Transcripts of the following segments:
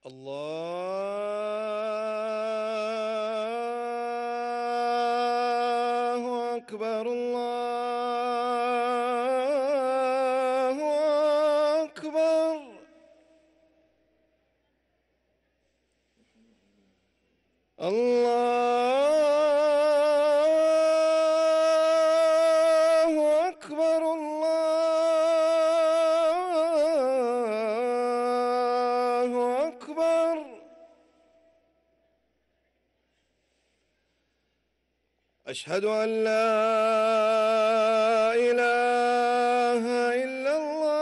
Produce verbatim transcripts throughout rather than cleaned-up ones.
الله أكبر الله أكبر. الله أكبر الله أكبر. أشهد أن لا إله إلا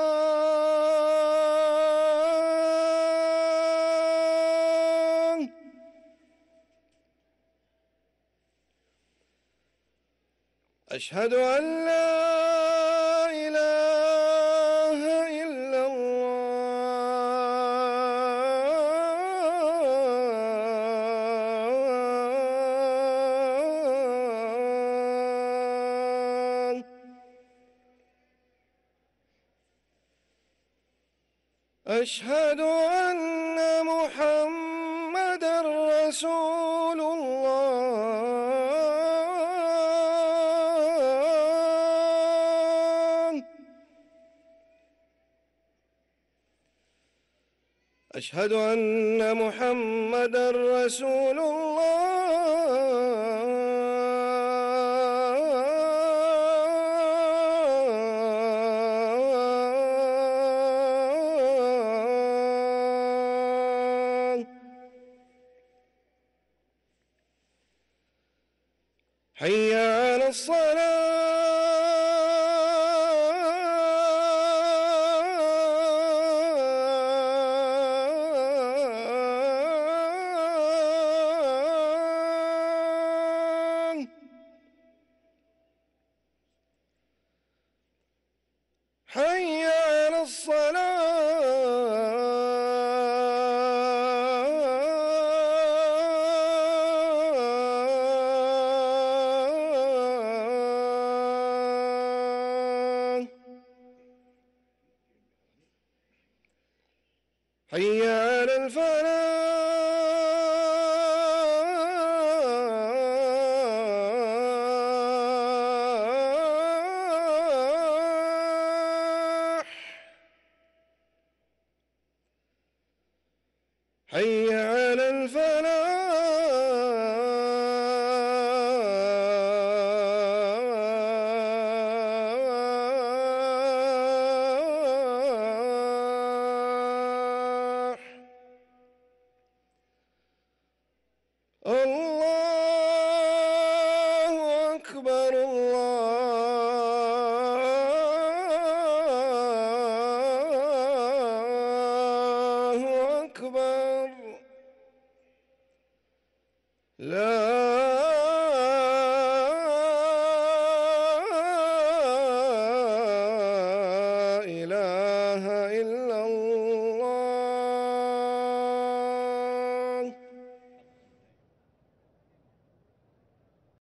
الله. أشهد أن لا إله إلا الله. أشهد أن محمدًا رسول الله. أشهد أن محمدًا رسول الله. حي على الصلاة. حي على الصلاة. حي على الفلاح. حي على الفلاح. الله أكبر الله أكبر. لا